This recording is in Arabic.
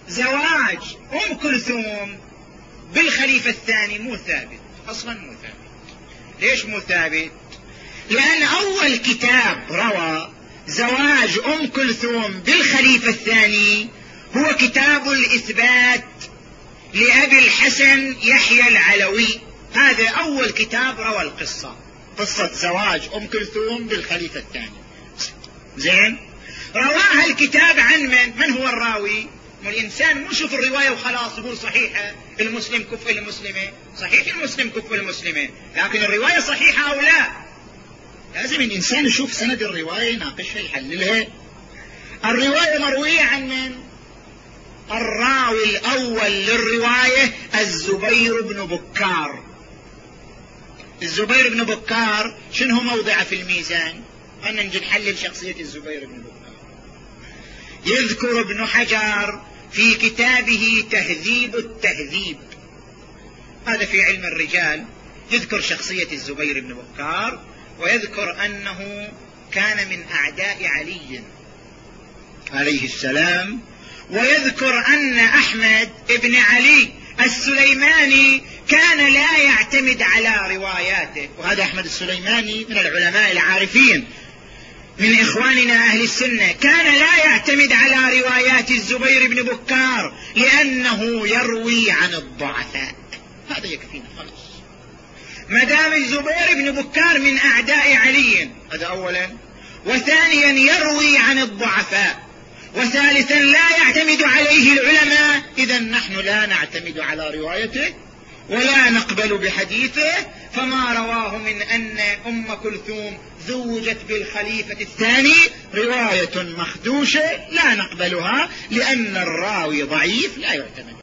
زواج أم كلثوم بالخليفة الثاني مو ثابت، أصلا مو ثابت. ليش مو ثابت؟ لأن أول كتاب روى زواج أم كلثوم بالخليفة الثاني هو كتاب الإثبات لأبي الحسن يحيى العلوي. هذا أول كتاب روى القصة، قصة زواج أم كلثوم بالخليفة الثاني. زين، رواها الكتاب عن من هو الراوي؟ الإنسان مو شوف الرواية وخلاص يقول صحيحة، المسلم كفء المسلمة، صحيح المسلم كفء المسلمة، لكن الرواية صحيحة أو لا؟ لازم الإنسان يشوف سند الرواية، يناقشها، يحللها. الرواية مروية عن من؟ الراوي الأول للرواية الزبير بن بكار. الزبير بن بكار شنو موضعه في الميزان؟ أنا نجي نحلل شخصية الزبير بن بكار. يذكر ابن حجر في كتابه تهذيب التهذيب، هذا في علم الرجال، يذكر شخصية الزبير بن بكار، ويذكر أنه كان من أعداء علي عليه السلام، ويذكر أن أحمد بن علي السليماني كان لا يعتمد على رواياته. وهذا أحمد السليماني من العلماء العارفين من إخواننا أهل السنة، كان لا يعتمد على روايات الزبير بن بكار لأنه يروي عن الضعفاء. هذا يكفينا خلاص. مدام الزبير بن بكار من أعداء علي، هذا أولا، وثانيا يروي عن الضعفاء، وثالثا لا يعتمد عليه العلماء، إذا نحن لا نعتمد على روايته ولا نقبل بحديثه. فما رواه من أن أم كلثوم زوجت بالخليفة الثاني رواية مخدوشة لا نقبلها، لأن الراوي ضعيف لا يعتمد.